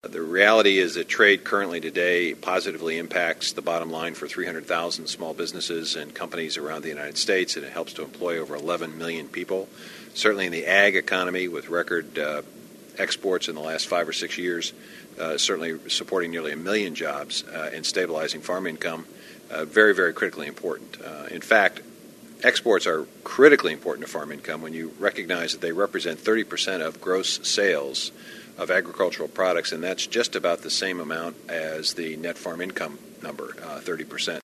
The reality is that trade currently today positively impacts the bottom line for 300,000 small businesses and companies around the United States, and it helps to employ over 11 million people. Certainly in the ag economy, with record exports in the last 5 or 6 years, certainly supporting nearly 1 million jobs and stabilizing farm income, very, very critically important. In fact, exports are critically important to farm income when you recognize that they represent 30% of gross sales of agricultural products, and that's just about the same amount as the net farm income number, 30%.